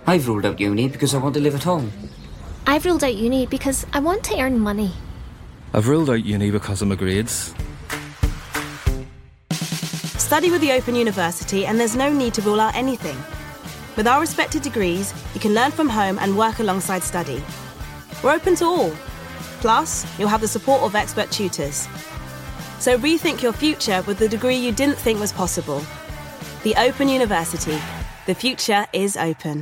I've ruled out uni because I want to live at home. I've ruled out uni because I want to earn money. I've ruled out uni because of my grades. Study with the Open University and there's no need to rule out anything. With our respected degrees, you can learn from home and work alongside study. We're open to all. Plus, you'll have the support of expert tutors. So rethink your future with the degree you didn't think was possible. The Open University. The future is open.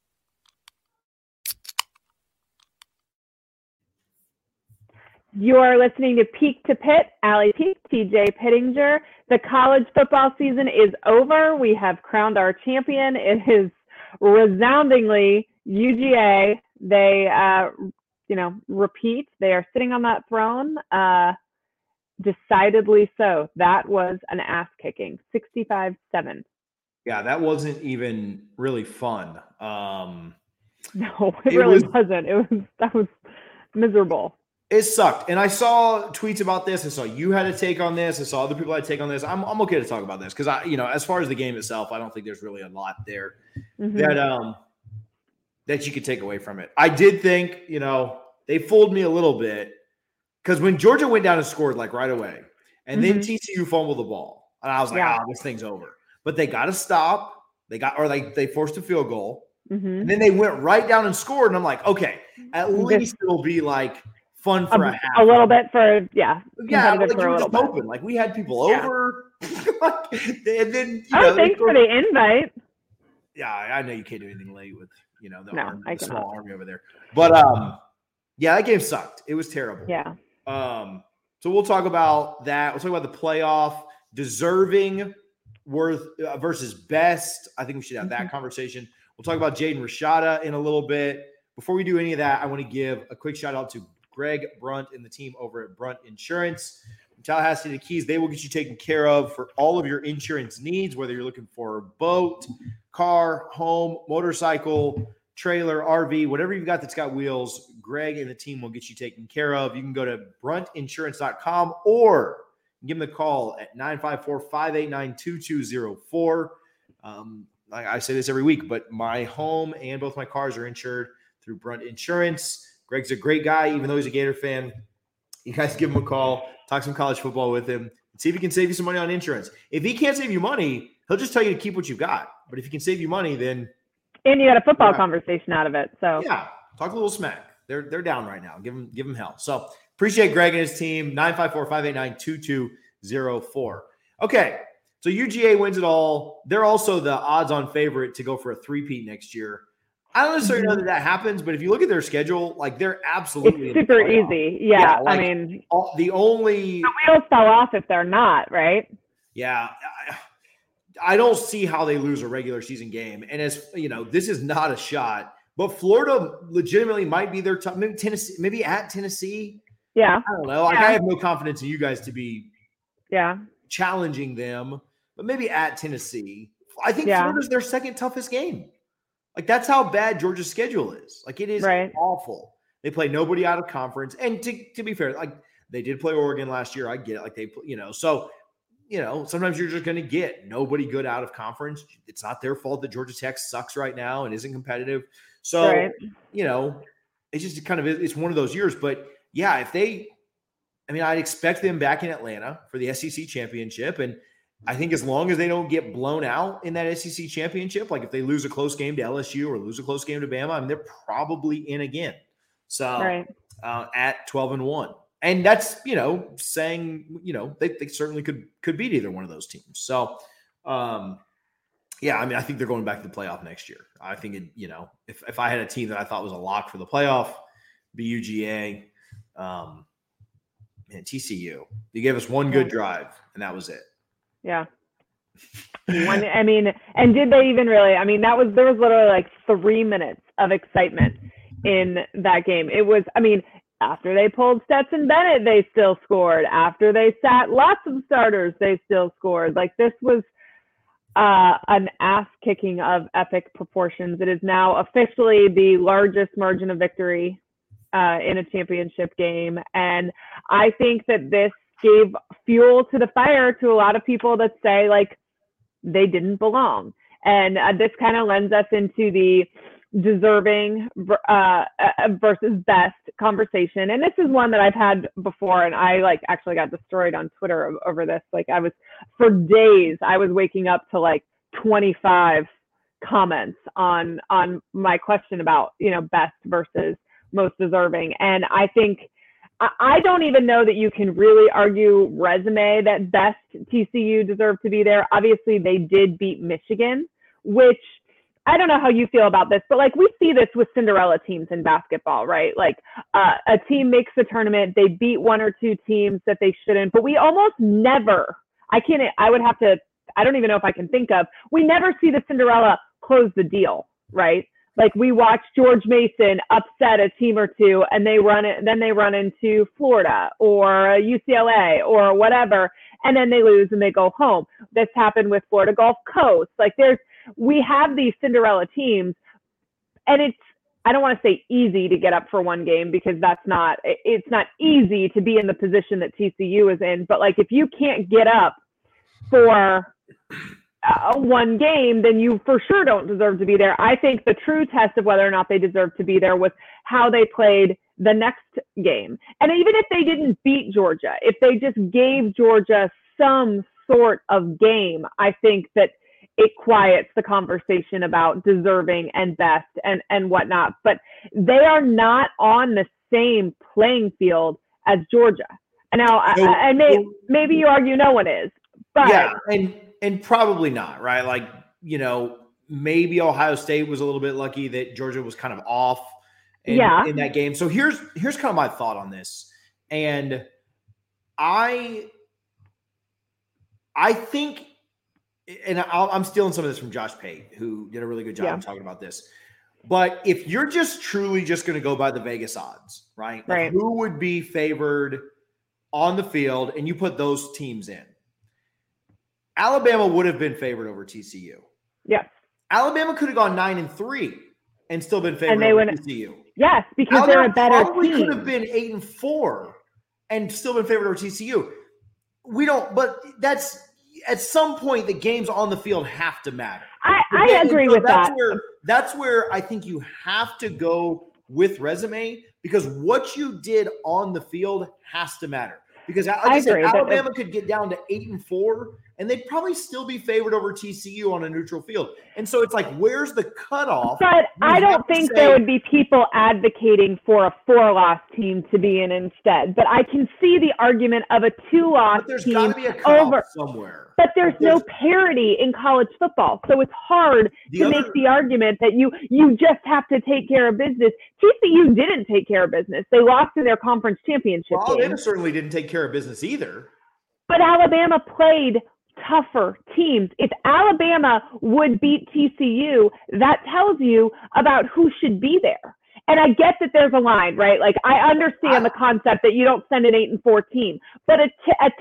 You are listening to Peak to Pit, Allie Peak, TJ Pittinger. The college football season is over. We have crowned our champion. It is resoundingly UGA. They, repeat. They are sitting on that throne. Decidedly so. That was an ass kicking, 65-7. Yeah, that wasn't even really fun. No, it really wasn't. That was miserable. It sucked. And I saw tweets about this. I saw you had a take on this. I saw other people had a take on this. I'm okay to talk about this because as far as the game itself, I don't think there's really a lot there that you could take away from it. I did think, they fooled me a little bit because when Georgia went down and scored like right away, and then TCU fumbled the ball, and I was like, this thing's over. But they got to stop. They forced a field goal, and then they went right down and scored. And I'm like, okay, at least it'll be like fun for a half. A little bit for like you were just open. Like we had people over, and then thanks for the invite. Yeah, I know you can't do anything late with the small army over there, but that game sucked. It was terrible. Yeah. So we'll talk about that. We'll talk about the playoff deserving worth versus best. I think we should have that conversation. We'll talk about Jaden Rashada in a little bit. Before we do any of that, I want to give a quick shout out to Greg Brunt and the team over at Brunt Insurance. From Tallahassee to Keys, they will get you taken care of for all of your insurance needs, whether you're looking for a boat, car, home, motorcycle, trailer, RV, whatever you've got that's got wheels, Greg and the team will get you taken care of. You can go to bruntinsurance.com or give them a call at 954-589-2204. Like I say this every week, but my home and both my cars are insured through Brunt Insurance. Greg's a great guy, even though he's a Gator fan. You guys give him a call, talk some college football with him, and see if he can save you some money on insurance. If he can't save you money, he'll just tell you to keep what you've got. But if he can save you money, then and you got a football conversation out of it. So yeah, talk a little smack. They're down right now. Give them hell. So appreciate Greg and his team. 954-589-2204. Okay, so UGA wins it all. They're also the odds-on favorite to go for a three-peat next year. I don't necessarily know that happens, but if you look at their schedule, like they're absolutely it's super easy. Yeah, like, the wheels fell off if they're not, right? Yeah, I don't see how they lose a regular season game. And as this is not a shot, but Florida legitimately might be their top. Maybe Tennessee, maybe at Tennessee. Yeah, I don't know. Like I have no confidence in you guys to be challenging them, but maybe at Tennessee. I think Florida's their second toughest game. Like that's how bad Georgia's schedule is. Like it is awful. They play nobody out of conference. And to be fair, like they did play Oregon last year. I get it. Like they, so, sometimes you're just going to get nobody good out of conference. It's not their fault that Georgia Tech sucks right now and isn't competitive. So, it's just kind of, it's one of those years. But yeah, I'd expect them back in Atlanta for the SEC championship. And I think as long as they don't get blown out in that SEC championship, like if they lose a close game to LSU or lose a close game to Bama, they're probably in again. So at 12-1. And that's, saying, they certainly could beat either one of those teams. So, I think they're going back to the playoff next year. I think, if I had a team that I thought was a lock for the playoff, be UGA, and TCU. They gave us one good drive, and that was it. Yeah. And did they even really, there was literally like 3 minutes of excitement in that game. It was, after they pulled Stetson Bennett, they still scored. After they sat lots of starters, they still scored. Like this was an ass kicking of epic proportions. It is now officially the largest margin of victory in a championship game. And I think that this gave fuel to the fire to a lot of people that say like they didn't belong. And this kind of lends us into the deserving versus best conversation. And this is one that I've had before, and I actually got destroyed on Twitter over this. For days, I was waking up to 25 comments on my question about, best versus most deserving. And I think I don't even know that you can really argue resume that best TCU deserved to be there. Obviously, they did beat Michigan, which I don't know how you feel about this, but we see this with Cinderella teams in basketball, right? A team makes the tournament, they beat one or two teams that they shouldn't, but we almost never, I don't even know if I can think of, we never see the Cinderella close the deal, right? We watch George Mason upset a team or two and then they run into Florida or UCLA or whatever, and then they lose and they go home. This happened with Florida Gulf Coast. We have these Cinderella teams, and I don't want to say easy to get up for one game because it's not easy to be in the position that TCU is in. But if you can't get up for one game, then you for sure don't deserve to be there. I think the true test of whether or not they deserve to be there was how they played the next game. And even if they didn't beat Georgia, if they just gave Georgia some sort of game, I think that it quiets the conversation about deserving and best and whatnot. But they are not on the same playing field as Georgia. And now, maybe you argue no one is. But yeah, and probably not, right? Maybe Ohio State was a little bit lucky that Georgia was kind of off in that game. So here's kind of my thought on this. And I think, and I'm stealing some of this from Josh Pate, who did a really good job talking about this. But if you're truly just going to go by the Vegas odds, right? Who would be favored on the field, and you put those teams in? Alabama would have been favored over TCU. Yes. Alabama could have gone 9-3 and still been favored over TCU. Yes, because Alabama they're a better probably team. Could have been 8-4 and still been favored over TCU. We don't, but that's at some point the games on the field have to matter. I agree with that. That's where I think you have to go with resume, because what you did on the field has to matter. Because Alabama could get down to 8-4, and they'd probably still be favored over TCU on a neutral field. And so it's where's the cutoff? But I don't think there would be people advocating for a 4-loss team to be in instead. But I can see the argument of a 2-loss team. There's got to be a cutoff somewhere. But there's no parity in college football. So it's hard to make the argument that you just have to take care of business. TCU didn't take care of business. They lost in their conference championship game. Alabama certainly didn't take care of business either. But Alabama played tougher teams. If Alabama would beat TCU, that tells you about who should be there. And I get that there's a line, right? I understand the concept that you don't send an 8-4 team, but a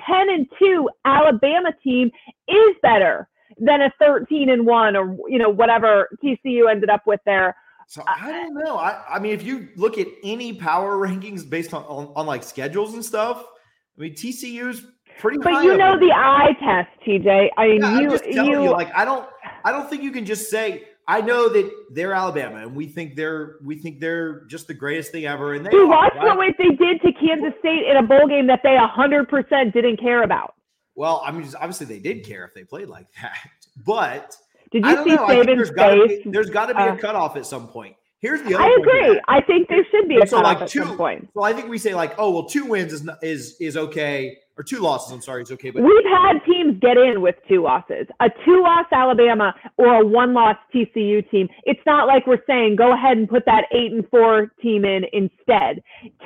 10-2 Alabama team is better than a 13-1 or whatever TCU ended up with there. So I don't know. I mean, if you look at any power rankings based on schedules and stuff, I mean, TCU's pretty high. But the eye test, TJ. I mean, I'm just telling you, I don't think you can just say, I know that they're Alabama, and we think they're just the greatest thing ever. And watch what they did to Kansas State in a bowl game that they 100% didn't care about. Well, I mean, obviously they did care if they played like that, but did you see Saban's face? There's got to be a cutoff at some point. Here's the other. I agree. I think there should be a cutoff at some point. So I think we say 2 wins is okay, or 2 losses. I'm sorry, is okay. But we've had teams get in with 2 losses. A 2-loss Alabama or a 1-loss TCU team. It's not like we're saying go ahead and put that 8-4 team in instead.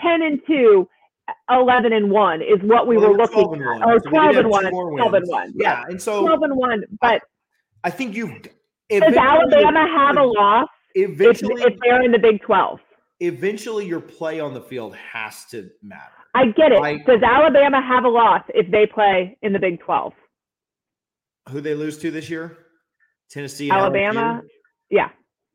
10-2. 11-1 is what we were looking at, or 12-1, 12-1. Yeah, and so 12-1. But I think does Alabama have a loss if they're in the Big 12? Eventually, your play on the field has to matter. I get it. Right? Does Alabama have a loss if they play in the Big 12? Who they lose to this year? Tennessee, Alabama. Yeah.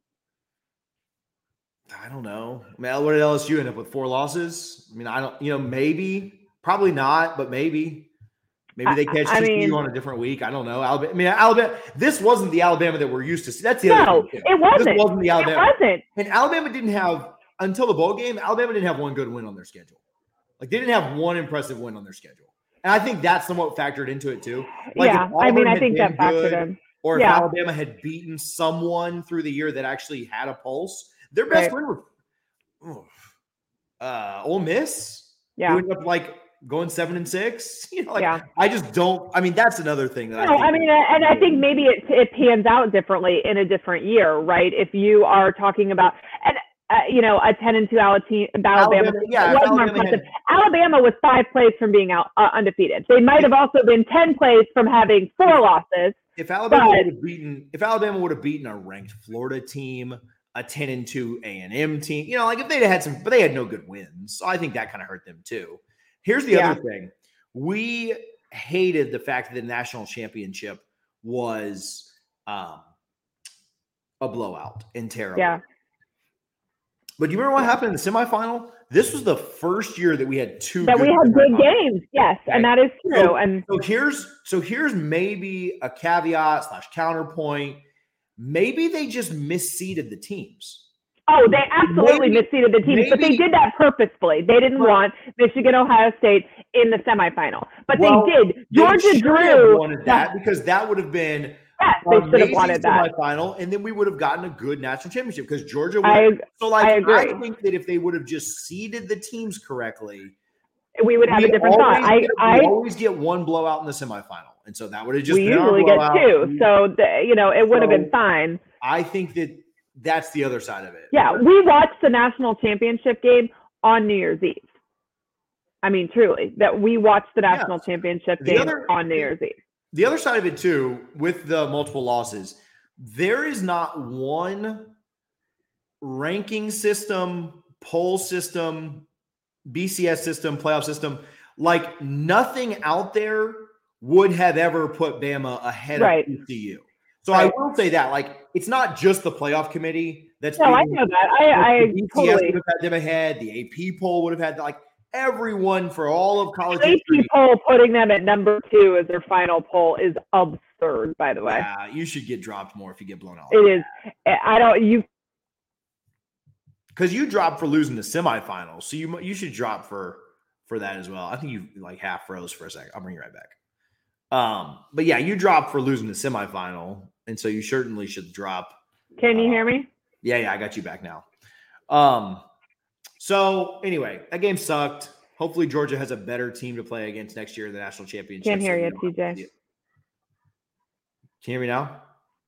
I don't know. I mean, what did LSU end up with? 4 losses? I mean, I don't. Maybe, probably not, but maybe. Maybe they catch TCU on a different week. I don't know. Alabama. This wasn't the Alabama that we're used to see. That's the other thing. It wasn't. This wasn't the Alabama. It wasn't. And Alabama didn't have, until the bowl game, Alabama didn't have one good win on their schedule. Like, they didn't have one impressive win on their schedule. And I think that's somewhat factored into it too. Like, I think that factored in. Or if Alabama had beaten someone through the year that actually had a pulse, their best win was Ole Miss. Yeah. Who ended up like going 7-6. You know, like, I just don't. I mean, that's another thing that and I think maybe it pans out differently in a different year, right? If you are talking about a 10-2 Alabama. Alabama was 5 plays from being undefeated. They might have also been 10 plays from having 4 losses. If Alabama would have beaten a ranked Florida team, a 10-2 A&M team, you know, like if they'd had some, but they had no good wins. So I think that kind of hurt them too. Here's the other thing. We hated the fact that the national championship was a blowout and terrible. Yeah. But do you remember what happened in the semifinal? This was the first year that we had good games. Yes, okay. And that is true. So here's maybe a caveat / counterpoint. Maybe they just misseeded the teams. Oh, they absolutely misseeded the teams, but they did that purposefully. They didn't want Michigan, Ohio State in the semifinal, but they did. Georgia Drew wanted that because that would have been. Yes, they should have wanted that final, and then we would have gotten a good national championship because Georgia. I agree. I think that if they would have just seeded the teams correctly, we would have a different thought. I always get one blowout in the semifinal, and so that would have just been usually get 2. So it would have been fine. I think that's the other side of it. Yeah, we watched the national championship game on New Year's Eve. I mean, truly, that we watched the national championship game on New Year's Eve. The other side of it, too, with the multiple losses, there is not one ranking system, poll system, BCS system, playoff system, like nothing out there would have ever put Bama ahead of TCU. So I will say that, like, it's not just the playoff committee that's. No, I know that. I BCS totally would have had them ahead. The AP poll would have had, like, everyone for all of college history. Poll putting them at number 2 as their final poll is absurd, by the way. Yeah, you should get dropped more if you get blown out. It is. Because you dropped for losing the semifinals, so you should drop for that as well. I think you like half froze for a second. I'll bring you right back. But yeah, you dropped for losing the semifinal, and so you certainly should drop. Can you hear me? Yeah, I got you back now. So anyway, that game sucked. Hopefully Georgia has a better team to play against next year in the national championship. Can't hear you, TJ. Can you hear me now?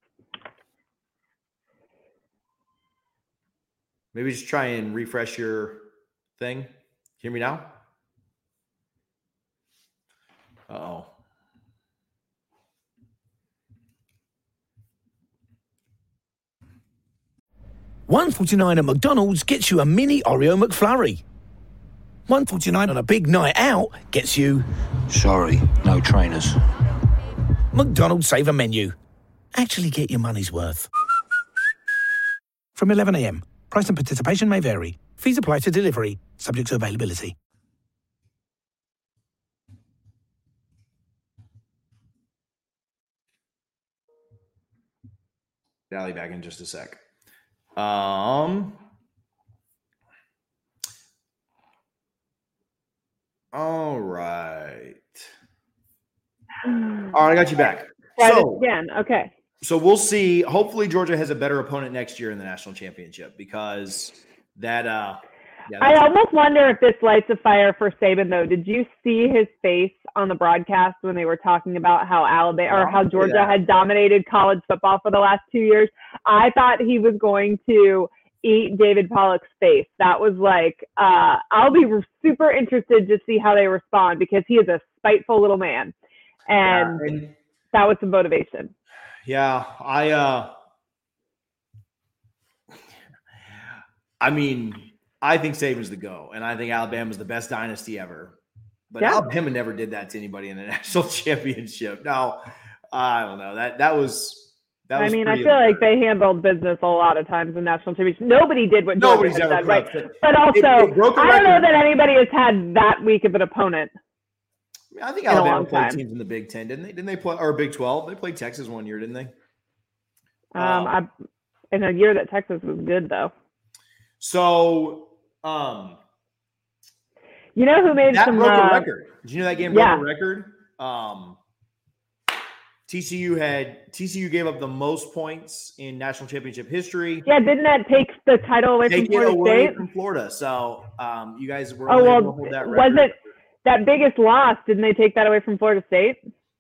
Maybe just try and refresh your thing. Hear me now? Uh-oh. $1.49 at McDonald's gets you a mini Oreo McFlurry. $1.49 on a big night out gets you... Sorry, no trainers. McDonald's Saver Menu. Actually get your money's worth. From 11 a.m. Price and participation may vary. Fees apply to delivery. Subject to availability. Dally back in just a sec. All right. I got you back. Again, okay. So we'll see. Hopefully Georgia has a better opponent next year in the national championship because that I almost wonder if this lights a fire for Saban though. Did you see his face on the broadcast when they were talking about how how Georgia had dominated college football for the last 2 years? I thought he was going to eat David Pollock's face. That was like, I'll be super interested to see how they respond because he is a spiteful little man. And that was some motivation. Yeah, I mean, I think Saban's the go, and I think Alabama's the best dynasty ever. But Alabama never did that to anybody in the national championship. Now, I don't know. That was I mean, I feel like they handled business a lot of times in national championship. Nobody did what nobody's Georgia ever did, right? But also, I don't know that anybody has had that weak of an opponent. I think Alabama played teams in the Big Ten, didn't they? Didn't they play, or Big 12? They played Texas one year, didn't they? In a year that Texas was good, though. So, you know who made that some broke a record? Did you know that game broke a record? TCU gave up the most points in national championship history. Yeah, didn't that take the title away from Florida State? From Florida. So you guys were able to hold that record. Was it that biggest loss? Didn't they take that away from Florida State?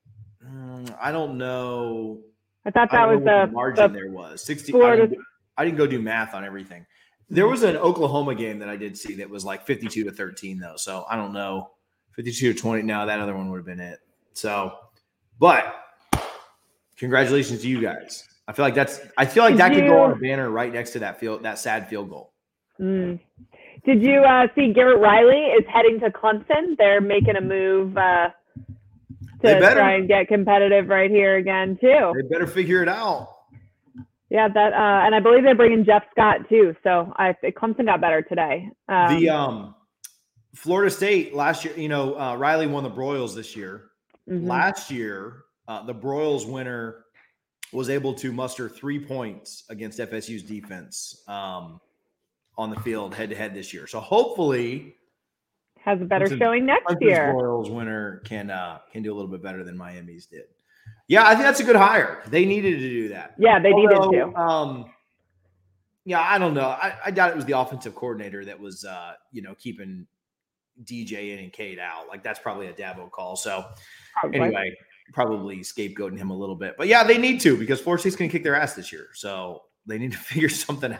I don't know. I thought that was the margin there was 60. I didn't go do math on everything. There was an Oklahoma game that I did see that was like 52-13 though. So I don't know, 52-20. Now that other one would have been it. So, but congratulations to you guys. I feel like that could go on a banner right next to that sad field goal. Did you see Garrett Riley is heading to Clemson? They're making a move to try and get competitive right here again too. They better figure it out. Yeah, that and I believe they're bringing Jeff Scott too. So Clemson got better today. The Florida State last year, Riley won the Broyles this year. Mm-hmm. Last year, the Broyles winner was able to muster 3 points against FSU's defense on the field head-to-head this year. So hopefully has a better showing next year. Broyles winner can do a little bit better than Miami's did. Yeah, I think that's a good hire. They needed to do that. Yeah, they needed to. Yeah, I don't know. I doubt it was the offensive coordinator that was, keeping DJ in and Cade out. Like, that's probably a Dabo call. So, anyway, probably scapegoating him a little bit. But, yeah, they need to because Florida State's going to kick their ass this year. So, they need to figure something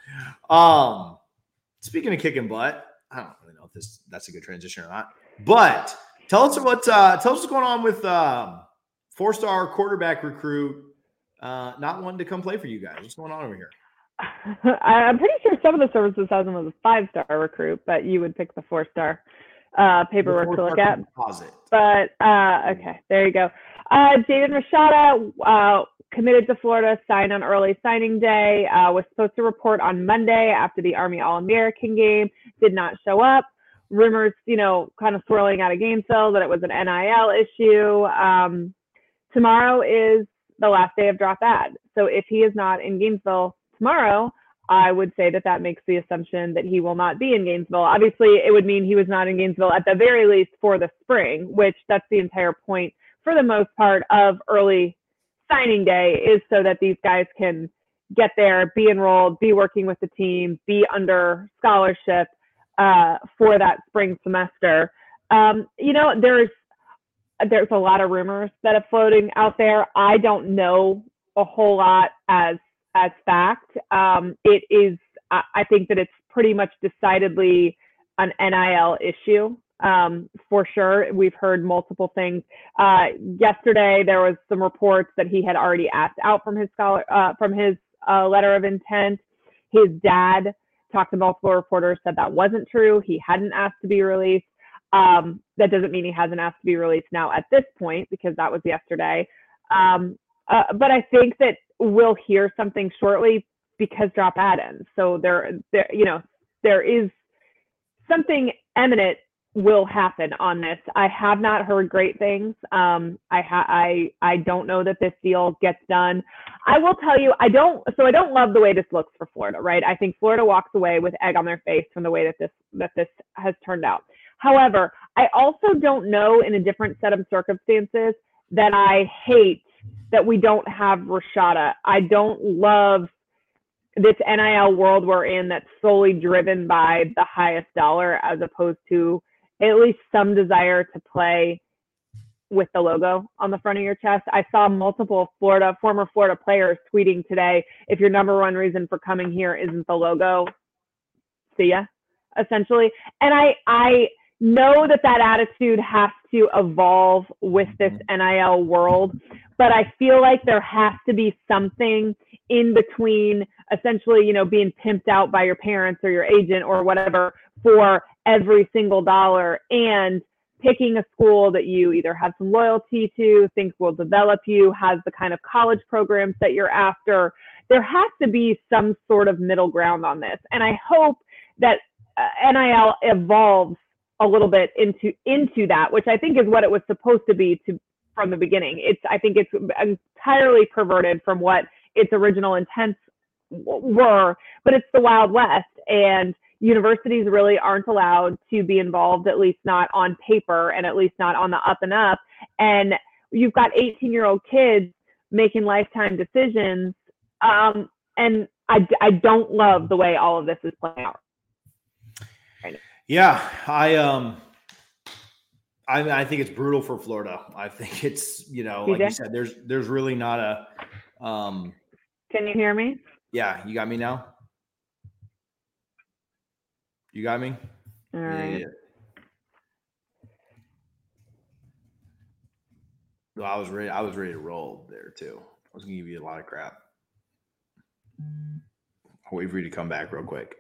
out. Speaking of kicking butt, I don't really know if that's a good transition or not. But tell us what's going on with 4-star quarterback recruit not wanting to come play for you guys. What's going on over here? I'm pretty sure some of the services has him as a 5-star recruit, but you would pick the 4-star paperwork to look at. Composite. But okay, there you go. Jaden Rashada committed to Florida, signed on early signing day, was supposed to report on Monday after the Army All-American game, did not show up. Rumors, kind of swirling out of Gainesville that it was an NIL issue. Tomorrow is the last day of drop ad. So if he is not in Gainesville tomorrow, I would say that makes the assumption that he will not be in Gainesville. Obviously, it would mean he was not in Gainesville at the very least for the spring, which that's the entire point for the most part of early signing day is so that these guys can get there, be enrolled, be working with the team, be under scholarship for that spring semester. There's a lot of rumors that are floating out there. I don't know a whole lot as fact. It is, I think that it's pretty much decidedly an NIL issue for sure. We've heard multiple things. Yesterday, there was some reports that he had already asked out from his letter of intent. His dad talked to multiple reporters, said that wasn't true. He hadn't asked to be released. That doesn't mean he hasn't asked to be released now at this point because that was yesterday. But I think that we'll hear something shortly because drop ad ends. So there is something imminent will happen on this. I have not heard great things. I don't know that this deal gets done. I will tell you, I don't love the way this looks for Florida, right? I think Florida walks away with egg on their face from the way that this has turned out. However, I also don't know in a different set of circumstances that I hate that we don't have Rashada. I don't love this NIL world we're in that's solely driven by the highest dollar as opposed to at least some desire to play with the logo on the front of your chest. I saw multiple former Florida players tweeting today, if your number one reason for coming here isn't the logo, see ya, essentially. And I know that attitude has to evolve with this NIL world, but I feel like there has to be something in between essentially, being pimped out by your parents or your agent or whatever for every single dollar and picking a school that you either have some loyalty to, think will develop you, has the kind of college programs that you're after. There has to be some sort of middle ground on this. And I hope that NIL evolves a little bit into that, which I think is what it was supposed to be from the beginning. I think it's entirely perverted from what its original intents were, but it's the Wild West, and universities really aren't allowed to be involved, at least not on paper, and at least not on the up and up. And you've got 18-year-old kids making lifetime decisions, and I don't love the way all of this is playing out. Yeah, I think it's brutal for Florida. I think it's, like you said, there's really not a. Can you hear me? Yeah, you got me now. You got me. All right. Yeah. Well, I was ready to roll there too. I was gonna give you a lot of crap. I'll wait for you to come back real quick.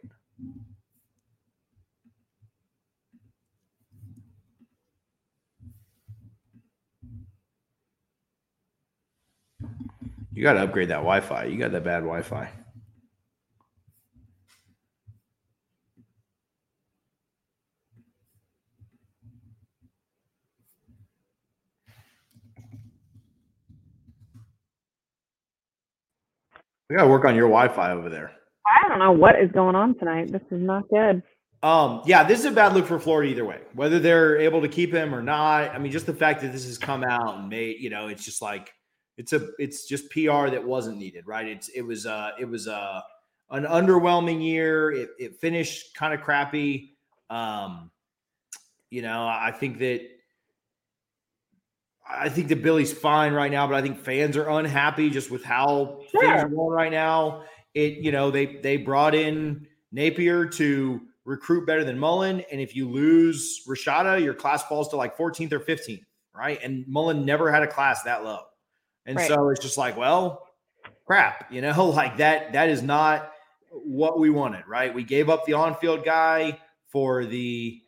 You got to upgrade that Wi-Fi. You got that bad Wi-Fi. We got to work on your Wi-Fi over there. I don't know what is going on tonight. This is not good. Yeah, this is a bad look for Florida either way. Whether they're able to keep him or not. I mean, just the fact that this has come out and made, it's just like it's just PR that wasn't needed, right? It was an underwhelming year. It finished kind of crappy. I think that Billy's fine right now, but I think fans are unhappy just with how things are going right now. They brought in Napier to recruit better than Mullen, and if you lose Rashada, your class falls to like 14th or 15th, right? And Mullen never had a class that low. And so it's just like, well, crap, like that is not what we wanted, right? We gave up the on-field guy for the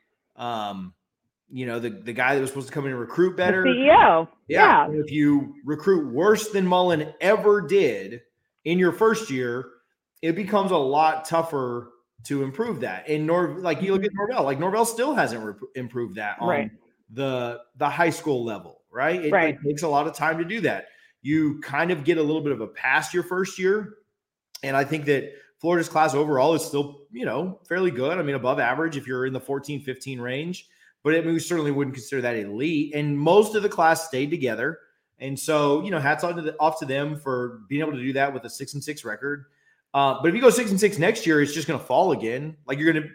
the guy that was supposed to come in and recruit better. The CEO. Yeah. If you recruit worse than Mullen ever did in your first year, it becomes a lot tougher to improve that. And you look at Norvell, like Norvell still hasn't improved that on the high school level, right? It takes a lot of time to do that. You kind of get a little bit of a pass your first year. And I think that Florida's class overall is still, fairly good. I mean, above average if you're in the 14, 15 range, but we certainly wouldn't consider that elite. And most of the class stayed together. And so, hats off to them for being able to do that with a 6-6 record. But if you go 6-6 next year, it's just going to fall again. Like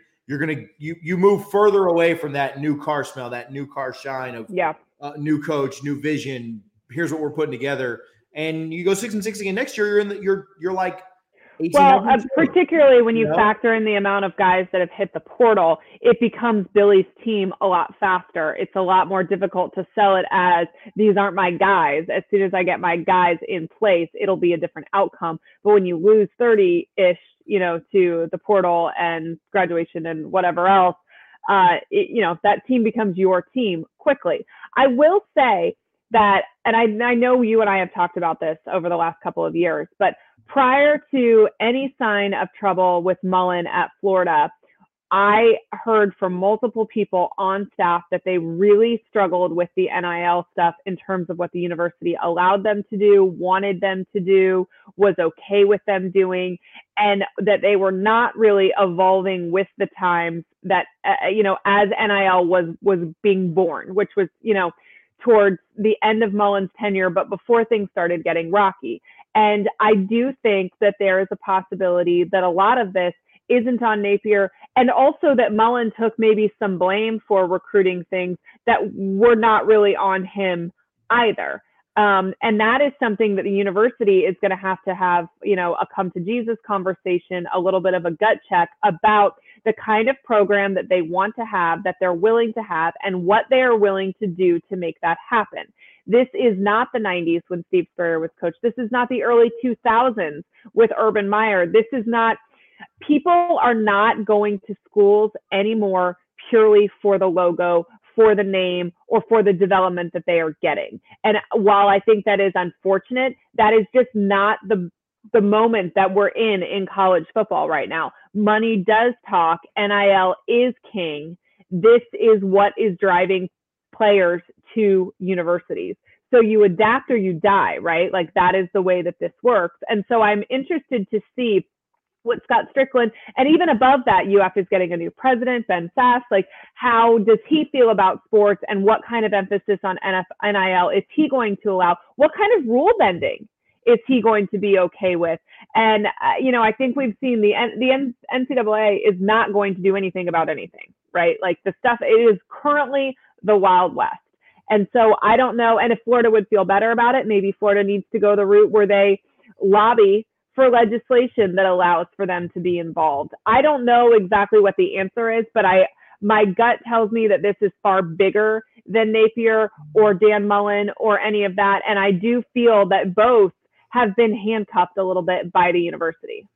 you move further away from that new car smell, that new car shine of new coach, new vision. Here's what we're putting together. And you go 6-6 again next year. You're like 18. Well, particularly when you factor in the amount of guys that have hit the portal, it becomes Billy's team a lot faster. It's a lot more difficult to sell it as these aren't my guys. As soon as I get my guys in place, it'll be a different outcome. But when you lose 30-ish, to the portal and graduation and whatever else, that team becomes your team quickly. I will say that, and I know you and I have talked about this over the last couple of years, but prior to any sign of trouble with Mullen at Florida, I heard from multiple people on staff that they really struggled with the NIL stuff in terms of what the university allowed them to do, wanted them to do, was okay with them doing, and that they were not really evolving with the times that, as NIL was being born, which was, towards the end of Mullen's tenure, but before things started getting rocky. And I do think that there is a possibility that a lot of this isn't on Napier, and also that Mullen took maybe some blame for recruiting things that were not really on him either. And that is something that the university is going to have, a come to Jesus conversation, a little bit of a gut check about the kind of program that they want to have, that they're willing to have, and what they are willing to do to make that happen. This is not the 90s when Steve Spurrier was coach. This is not the early 2000s with Urban Meyer. This is not, people are not going to schools anymore purely for the logo, for the name, or for the development that they are getting. And while I think that is unfortunate, that is just not the moment that we're in college football right now. Money does talk. NIL is king. this is what is driving players to universities. So you adapt or you die, right? Like that is the way that this works. And so I'm interested to see what Scott Strickland, and even above that, UF is getting a new president, Ben Sass. Like, how does he feel about sports, and what kind of emphasis on NIL is he going to allow? What kind of rule bending is he going to be okay with? And, I think we've seen the NCAA is not going to do anything about anything, right? Like the stuff, it is currently the Wild West. And so I don't know. And if Florida would feel better about it, maybe Florida needs to go the route where they lobby for legislation that allows for them to be involved. I don't know exactly what the answer is, but my gut tells me that this is far bigger than Napier or Dan Mullen or any of that. And I do feel that both have been handcuffed a little bit by the university.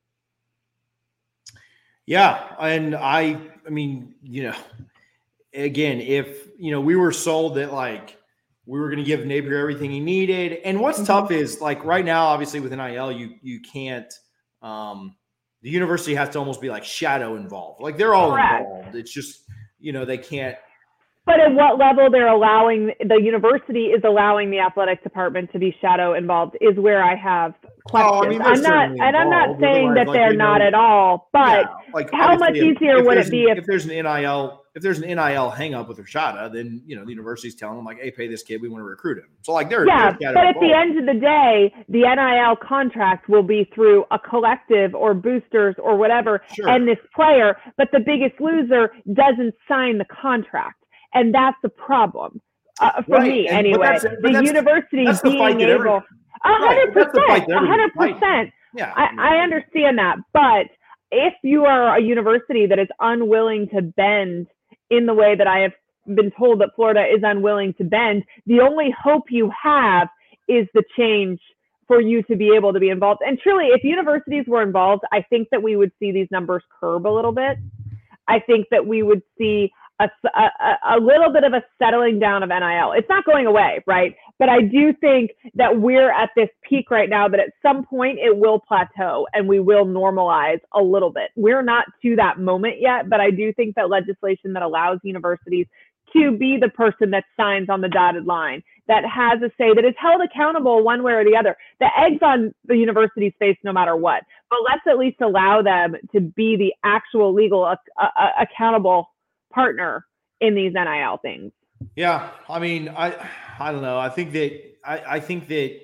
Yeah. And I mean, again, if, we were sold that like we were going to give Napier everything he needed. And what's tough is like right now, obviously with NIL, you can't, the university has to almost be like shadow involved. Like they're all involved. It's just, they can't. But at what level the university is allowing the athletic department to be shadow involved is where I have questions. I'm not saying that they're not at all, but how much easier would it be if there's an NIL hang up with Rashada, then the university's telling them like, hey, pay this kid, we want to recruit him. So like they're but at the end of the day, the NIL contract will be through a collective or boosters or whatever, and this player, but the biggest loser doesn't sign the contract. And that's the problem for me, anyway. The university being able, 100%. Yeah, I understand that, but if you are a university that is unwilling to bend in the way that I have been told that Florida is unwilling to bend, the only hope you have is the change for you to be able to be involved. And truly, if universities were involved, I think that we would see these numbers curb a little bit. I think that we would see a little bit of a settling down of NIL. It's not going away, right? But I do think that we're at this peak right now that at some point it will plateau and we will normalize a little bit. We're not to that moment yet, but I do think that legislation that allows universities to be the person that signs on the dotted line, that has a say, that is held accountable one way or the other. The egg's on the university's face no matter what, but let's at least allow them to be the actual legal accountable partner in these NIL things. Yeah. I mean, I don't know. I think that,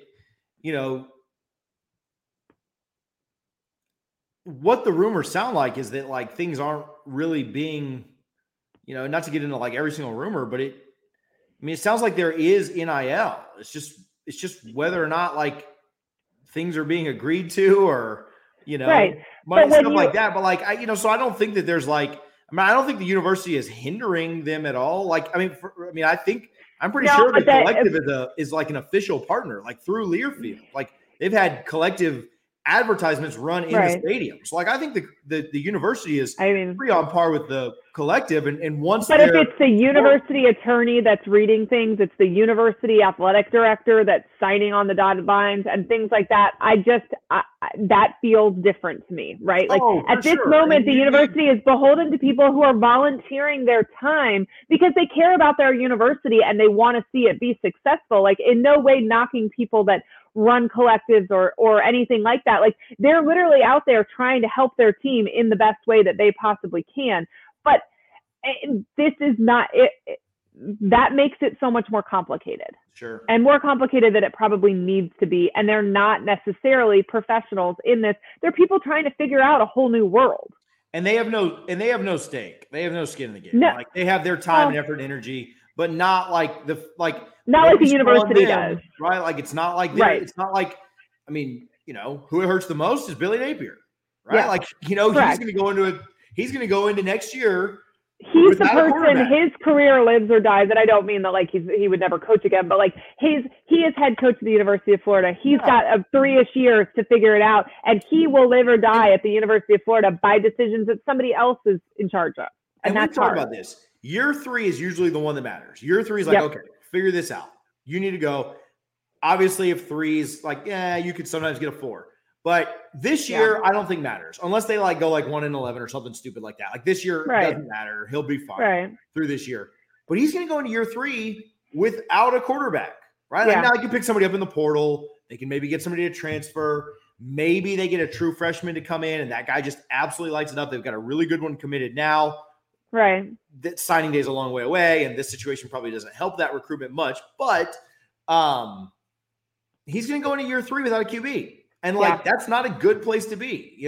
what the rumors sound like is that like things aren't really being, not to get into like every single rumor, but it sounds like there is NIL. It's just whether or not like things are being agreed to or, right. money, stuff like that. But like, so I don't think that there's like, I don't think the university is hindering them at all. Like, I'm pretty sure the collective is like an official partner, like through Learfield. Like they've had collective advertisements run in the stadium. So like, I think the university is pretty on par with the collective. And once, but if it's the university attorney that's reading things, it's the university athletic director that's signing on the dotted lines and things like that. That feels different to me, right? Like at this moment, the university is beholden to people who are volunteering their time because they care about their university and they want to see it be successful. Like in no way knocking people that run collectives or anything like that. Like they're literally out there trying to help their team in the best way that they possibly can. But this is not it. That makes it so much more complicated. Sure. And more complicated than it probably needs to be. And they're not necessarily professionals in this. They're people trying to figure out a whole new world. And they have no stake. They have no skin in the game. No. Like they have their time and effort and energy, but not like the university does. Right? Like it's not like it's not like who it hurts the most is Billy Napier. Right? Yeah. Like, he's gonna go into next year. He's the person, his career lives or dies. And I don't mean that like he would never coach again, but like he is head coach of the University of Florida. He's got 3-ish years to figure it out, and he will live or die at the University of Florida by decisions that somebody else is in charge of. And that's hard. About this. Year 3 is usually the one that matters. Year 3 is like, okay, figure this out. You need to go. Obviously, if 3 is like, you could sometimes get a 4. But this year, I don't think matters unless they go 1-11 or something stupid like that. Like this year, it doesn't matter. He'll be fine through this year. But he's going to go into year 3 without a quarterback, right? Like now they can pick somebody up in the portal. They can maybe get somebody to transfer. Maybe they get a true freshman to come in, and that guy just absolutely lights it up. They've got a really good one committed now. Right. That signing day is a long way away, and this situation probably doesn't help that recruitment much. But he's going to go into year 3 without a QB. And that's not a good place to be,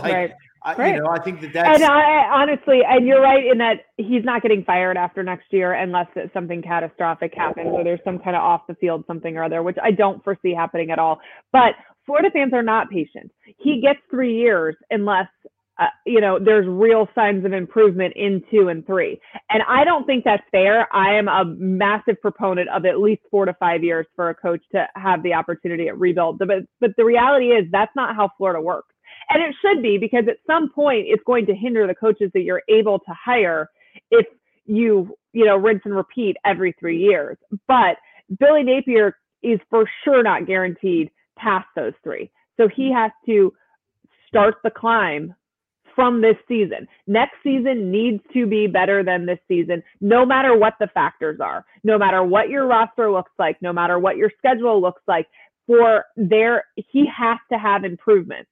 I think that's. And I honestly, and you're right in that he's not getting fired after next year unless something catastrophic happens or there's some kind of off the field something or other, which I don't foresee happening at all. But Florida fans are not patient. He gets 3 years unless there's real signs of improvement in 2 and 3. And I don't think that's fair. I am a massive proponent of at least 4 to 5 years for a coach to have the opportunity at rebuild. But the reality is that's not how Florida works. And it should be, because at some point it's going to hinder the coaches that you're able to hire if you rinse and repeat every 3 years. But Billy Napier is for sure not guaranteed past those 3. So he has to start the climb from this season. Next season needs to be better than this season, no matter what the factors are, no matter what your roster looks like, no matter what your schedule looks like. He has to have improvement.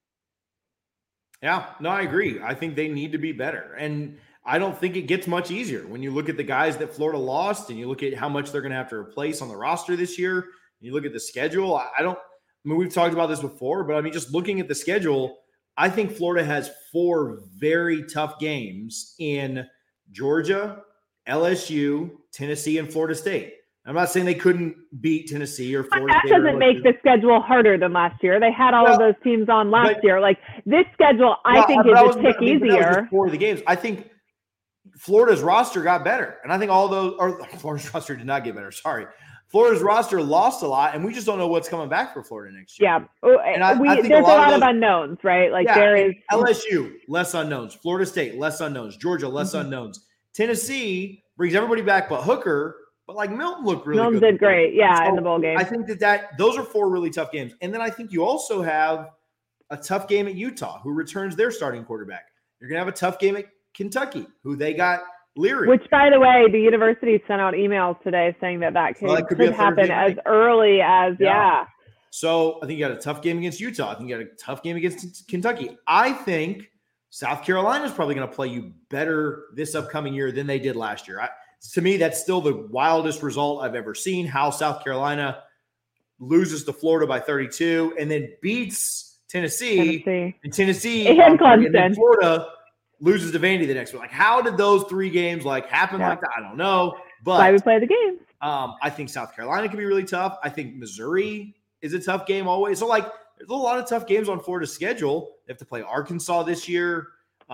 Yeah, no, I agree. I think they need to be better. And I don't think it gets much easier when you look at the guys that Florida lost and you look at how much they're going to have to replace on the roster this year. And you look at the schedule. We've talked about this before, but just looking at the schedule, I think Florida has 4 very tough games in Georgia, LSU, Tennessee, and Florida State. I'm not saying they couldn't beat Tennessee or Florida State. That doesn't make the schedule harder than last year. They had all of those teams on last year. This schedule, I think, is a tick easier. 4 of the games. I think Florida's roster got better. And I think Florida's roster did not get better. Sorry. Florida's roster lost a lot, and we just don't know what's coming back for Florida next year. Yeah. And there's a lot of unknowns, right? There is LSU, less unknowns. Florida State, less unknowns. Georgia, less unknowns. Tennessee brings everybody back but Hooker. But Milton looked really good. Milton did great, in the bowl game. I think those are 4 really tough games. And then I think you also have a tough game at Utah, who returns their starting quarterback. You're going to have a tough game at Kentucky, who they got Leary. Which, by the way, the university sent out emails today saying that could happen as early as, So I think you got a tough game against Utah. I think you got a tough game against Kentucky. I think South Carolina is probably going to play you better this upcoming year than they did last year. To me, that's still the wildest result I've ever seen, how South Carolina loses to Florida by 32 and then beats Tennessee. And Tennessee and Clemson. And Florida loses to Vandy the next one. How did those 3 games happen like that? I don't know. But why we play the games. I think South Carolina can be really tough. I think Missouri is a tough game always. So there's a lot of tough games on Florida's schedule. They have to play Arkansas this year.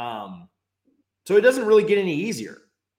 So it doesn't really get any easier,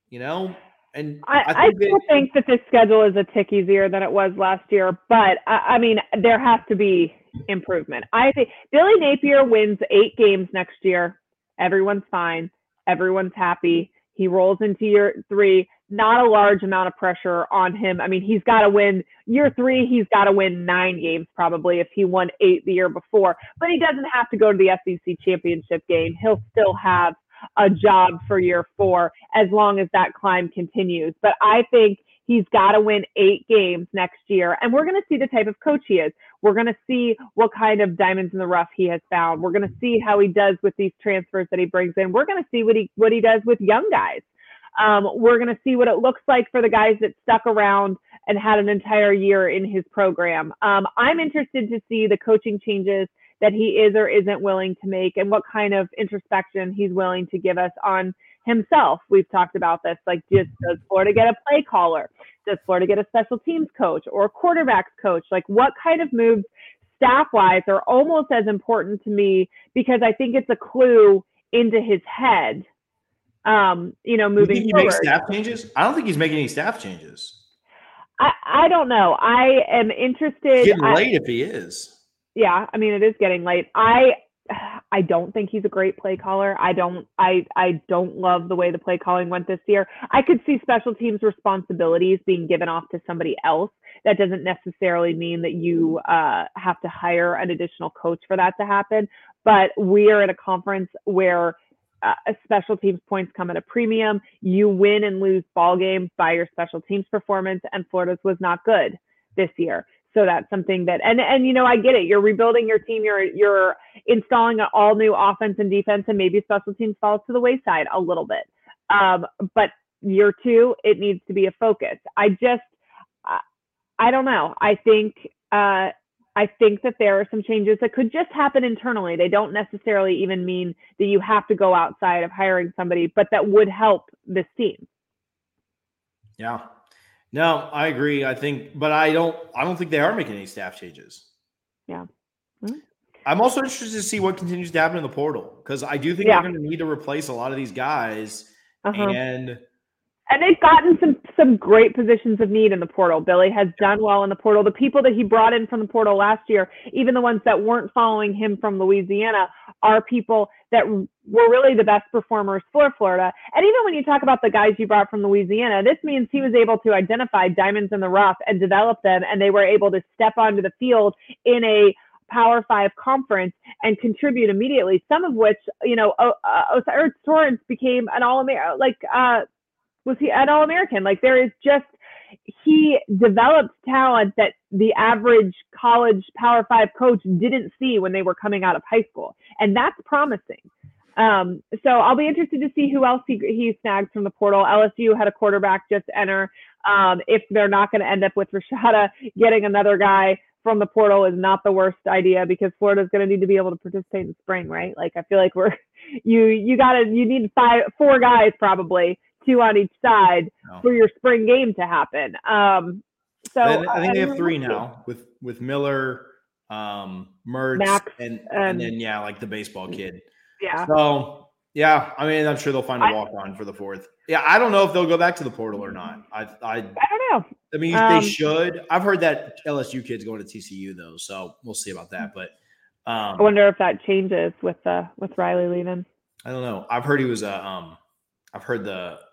And I still think that this schedule is a tick easier than it was last year, but there has to be improvement. I think Billy Napier wins 8 games next year. Everyone's fine. Everyone's happy. He rolls into year 3. Not a large amount of pressure on him. He's got to win year 3. He's got to win 9 games probably if he won 8 the year before, but he doesn't have to go to the SEC championship game. He'll still have a job for year 4 as long as that climb continues. But I think he's got to win 8 games next year. And we're going to see the type of coach he is. We're going to see what kind of diamonds in the rough he has found. We're going to see how he does with these transfers that he brings in. We're going to see what he does with young guys. We're going to see what it looks like for the guys that stuck around and had an entire year in his program. I'm interested to see the coaching changes that he is or isn't willing to make and what kind of introspection he's willing to give us on himself. We've talked about this, does Florida get a play caller? Does Florida get a special teams coach or a quarterbacks coach? What kind of moves staff-wise are almost as important to me, because I think it's a clue into his head, moving you think he forward. Makes staff changes? I don't think he's making any staff changes. I don't know. I am interested. It's getting late if he is. Yeah, it is getting late. I I don't think he's a great play caller. I don't love the way the play calling went this year. I could see special teams responsibilities being given off to somebody else. That doesn't necessarily mean that you have to hire an additional coach for that to happen. But we are in a conference where special teams points come at a premium. You win and lose ball games by your special teams performance, and Florida's was not good this year. So that's something that, and I get it. You're rebuilding your team. You're installing an all new offense and defense, and maybe special teams falls to the wayside a little bit. But year 2, it needs to be a focus. I don't know. I think that there are some changes that could just happen internally. They don't necessarily even mean that you have to go outside of hiring somebody, but that would help this team. Yeah. No, I agree. I don't think they are making any staff changes. Yeah. Mm-hmm. I'm also interested to see what continues to happen in the portal, because I do think they're going to need to replace a lot of these guys. And they've gotten some great positions of need in the portal. Billy has done well in the portal. The people that he brought in from the portal last year, even the ones that weren't following him from Louisiana, are people that were really the best performers for Florida. And even when you talk about the guys you brought from Louisiana, this means he was able to identify diamonds in the rough and develop them, and they were able to step onto the field in a Power 5 conference and contribute immediately, some of which, O'Cyrus Torrence became an All-American, was he an All-American? There is just, he developed talent that the average college Power 5 coach didn't see when they were coming out of high school. And that's promising. So I'll be interested to see who else he snags from the portal. LSU had a quarterback just enter. If they're not going to end up with Rashada, getting another guy from the portal is not the worst idea, because Florida's going to need to be able to participate in spring, right? I feel like you need 4 guys probably, 2 on each side for your spring game to happen. So I think they have 3 now with Miller, Mertz, Max, and then the baseball kid. Yeah. So I'm sure they'll find a walk on for the 4th. Yeah, I don't know if they'll go back to the portal or not. I don't know. I mean, they should. I've heard that LSU kid's going to TCU though, so we'll see about that. But I wonder if that changes with Riley leaving. I don't know. I've heard he was I've heard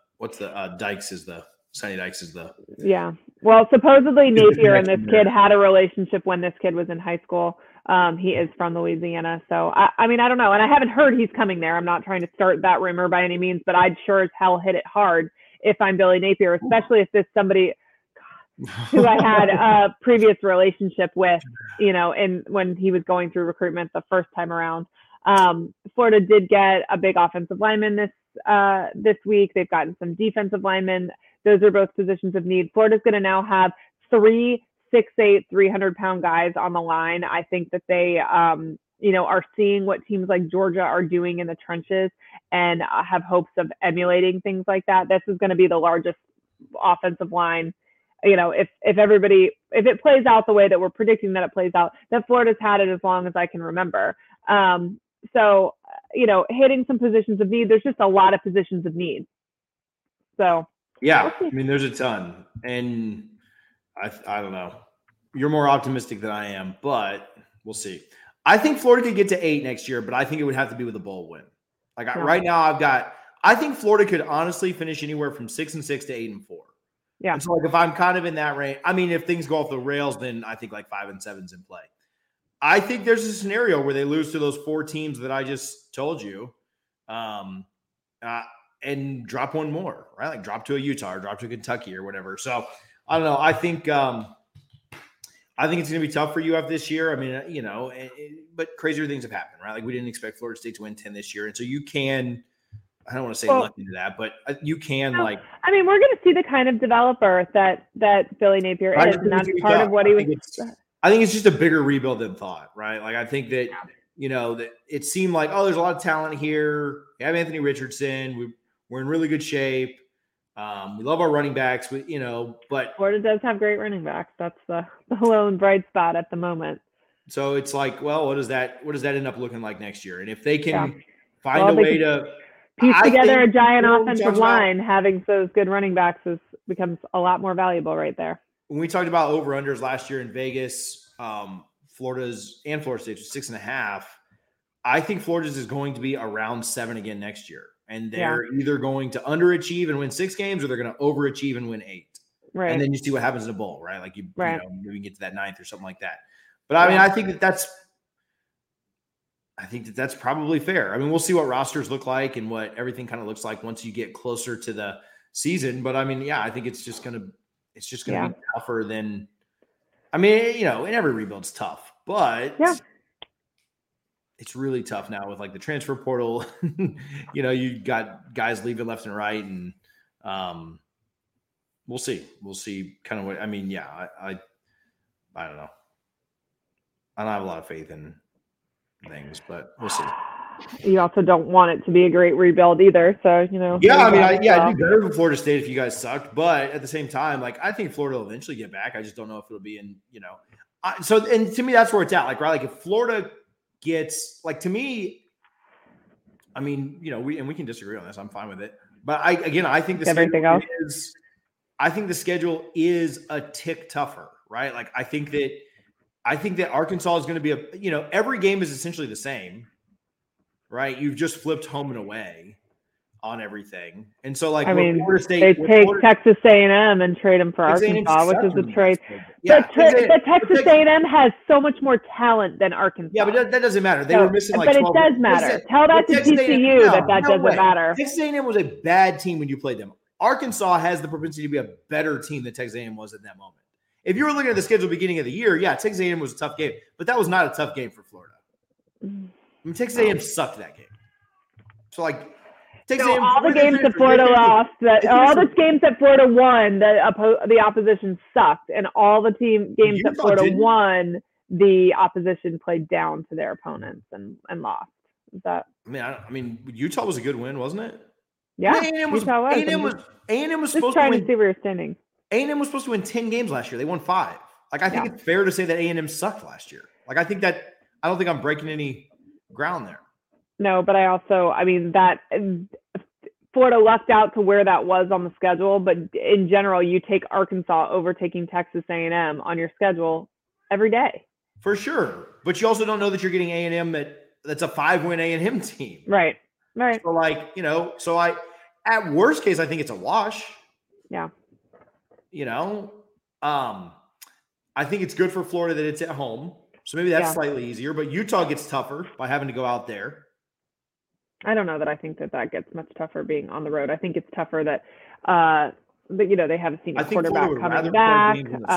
Sonny Dykes is the. Yeah. Well, supposedly Napier and this kid had a relationship when this kid was in high school. He is from Louisiana. So, I don't know. And I haven't heard he's coming there. I'm not trying to start that rumor by any means, but I'd sure as hell hit it hard if I'm Billy Napier, especially if this somebody who I had a previous relationship with, when he was going through recruitment the first time around. Florida did get a big offensive lineman this week. They've gotten some defensive linemen. Those are both positions of need. Florida's going to now have 3 6'8", 300-pound guys on the line. I think that they, are seeing what teams like Georgia are doing in the trenches and have hopes of emulating things like that. This is going to be the largest offensive line. If it plays out the way that we're predicting that it plays out, that Florida's had it as long as I can remember. So, hitting some positions of need, there's just a lot of positions of need. So. Yeah, there's a ton. And I don't know. You're more optimistic than I am, but we'll see. I think Florida could get to 8 next year, but I think it would have to be with a bowl win. Right now I think Florida could honestly finish anywhere from 6-6 to 8-4. Yeah. And so if I'm kind of in that range, if things go off the rails, then I think 5-7's in play. I think there's a scenario where they lose to those 4 teams that I just told you, and drop one more, right? Drop to a Utah or drop to Kentucky or whatever. So I don't know. I think it's going to be tough for UF this year. But crazier things have happened, right? We didn't expect Florida State to win 10 this year. And so you can, I don't want to say lucky to that, but you can we're going to see the kind of developer that Billy Napier is. And that's part of what he was. I think it's just a bigger rebuild than thought, right? I think that, that it seemed like, there's a lot of talent here. We have Anthony Richardson. We're in really good shape. We love our running backs, but Florida does have great running backs. That's the lone bright spot at the moment. So it's what does that end up looking like next year? And if they can find a way to piece together a giant offensive line, having those good running backs becomes a lot more valuable right there. When we talked about over-unders last year in Vegas, Florida State's was 6.5. I think Florida's is going to be around 7 again next year. And they're either going to underachieve and win 6 games, or they're going to overachieve and win 8. Right. And then you see what happens in a bowl, right? Like you know, maybe you get to that 9th or something like that. But I mean, I think that's probably fair. I mean, we'll see what rosters look like and what everything kind of looks like once you get closer to the season. But I mean, yeah, I think it's just gonna be tougher than. I mean, you know, and every rebuild's tough, but it's really tough now with like the transfer portal. You know, you got guys leaving left and right, and we'll see kind of what. I mean, yeah, I don't know. I don't have a lot of faith in things, but we'll see. You also don't want it to be a great rebuild either. So, you know. Yeah, I mean, I'd be better for Florida State if you guys sucked. But at the same time, like, I think Florida will eventually get back. I just don't know if it'll be in, you know. And to me, that's where it's at. Like, right, like if Florida gets, like, to me, I mean, you know, we can disagree on this. I'm fine with it. But I think the schedule is a tick tougher, right? Like, I think that Arkansas is going to be you know, every game is essentially the same, right? You've just flipped home and away on everything. And so, like, I mean, Florida State, they take Texas A&M and trade them for Arkansas, which is a trade. Yeah, but Texas A&M has so much more talent than Arkansas. Yeah, but that doesn't matter. They were missing like 12. But it does matter. Tell that to TCU that doesn't matter. Texas A&M was a bad team when you played them. Arkansas has the propensity to be a better team than Texas A&M was at that moment. If you were looking at the schedule beginning of the year, yeah, Texas A&M was a tough game, but that was not a tough game for Florida. I mean, Texas A&M sucked that game. So, like, Texas A&M, all the games that Florida lost, all the games that Florida won, the opposition sucked, and all the games that Florida won, the opposition played down to their opponents and lost. Is that? I mean, Utah was a good win, wasn't it? Yeah, A&M was supposed to see where you're standing. A&M was supposed to win 10 games last year. They won 5. Like, I think it's fair to say that A&M sucked last year. Like, I don't think I'm breaking any ground there. No, but that Florida lucked out to where that was on the schedule. But in general, you take Arkansas overtaking Texas A&M on your schedule every day. For sure. But you also don't know that you're getting A&M that's a 5-win A&M team. Right. So, like, you know, at worst case, I think it's a wash. Yeah. You know, I think it's good for Florida that it's at home. So maybe that's slightly easier, but Utah gets tougher by having to go out there. I don't know that I think that gets much tougher being on the road. I think it's tougher that you know, they have a senior quarterback coming back.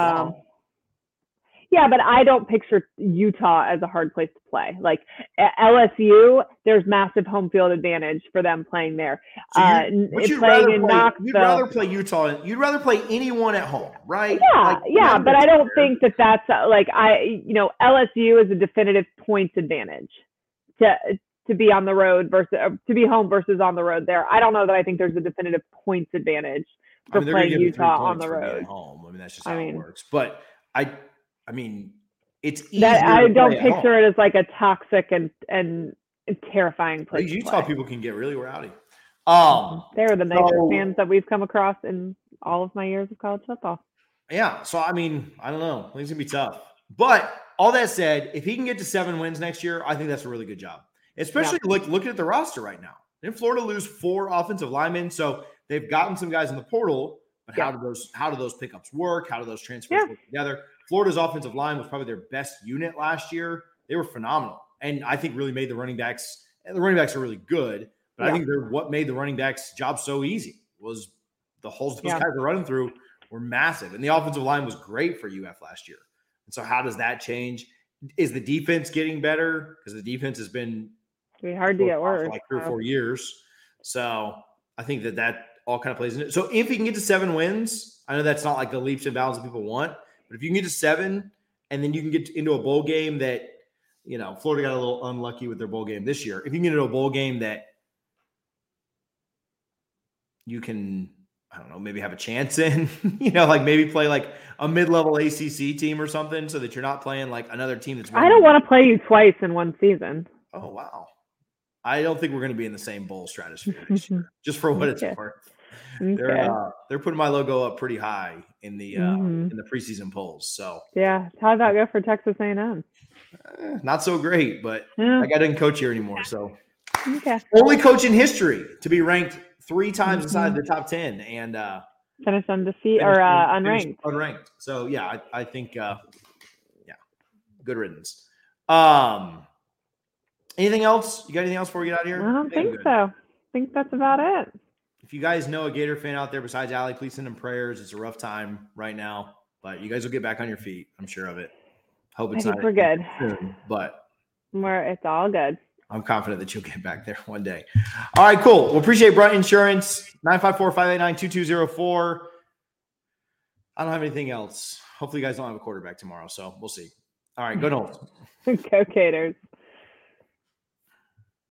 Yeah, but I don't picture Utah as a hard place to play. Like at LSU, there's massive home field advantage for them playing there. You'd rather play Utah. You'd rather play anyone at home, right? Yeah, but I don't think that's LSU is a definitive points advantage to be on the road versus to be home versus on the road there. I don't know that I think there's a definitive points advantage for playing Utah on the road. Home. I mean, that's just how it works. But I mean, it's easy. I don't picture it as like a toxic and terrifying place. Utah people can get really rowdy. They're the nicest fans that we've come across in all of my years of college football. Yeah, so I mean, I don't know. I think it's gonna be tough. But all that said, if he can get to 7 wins next year, I think that's a really good job. Especially looking at the roster right now. Didn't Florida lose 4 offensive linemen? So they've gotten some guys in the portal. But how do those pickups work? How do those transfers work together? Florida's offensive line was probably their best unit last year. They were phenomenal. And I think really made the running backs are really good. But I think what made the running backs' job so easy was the holes those guys were running through were massive. And the offensive line was great for UF last year. And so how does that change? Is the defense getting better? Because the defense has been hard to get worse for like 3 or 4 years. So I think that all kind of plays in it. So if he can get to 7 wins, I know that's not like the leaps and bounds that people want, but if you can get to 7 and then you can get into a bowl game that, you know, Florida got a little unlucky with their bowl game this year. If you can get into a bowl game that you can, I don't know, maybe have a chance in, you know, like maybe play like a mid-level ACC team or something so that you're not playing like another team that's winning. I don't want to play you twice in one season. Oh, wow. I don't think we're going to be in the same bowl stratosphere this year, just for what it's worth. They're putting my logo up pretty high in the preseason polls. So yeah, how'd that go for Texas A&M? Not so great, but that guy doesn't coach here anymore. So okay, only coach in history to be ranked 3 times inside the top 10 and finish undefeated or unranked. Unranked. So yeah, I think good riddance. Anything else? You got anything else before we get out of here? I don't think so. I think that's about it. If you guys know a Gator fan out there besides Allie, please send them prayers. It's a rough time right now, but you guys will get back on your feet. I'm sure of it. Hope it's not we're good soon, but it's all good. I'm confident that you'll get back there one day. All right, cool. We'll appreciate Brunt Insurance, 954-589-2204. I don't have anything else. Hopefully you guys don't have a quarterback tomorrow, so we'll see. All right, go Noles. Go Gators.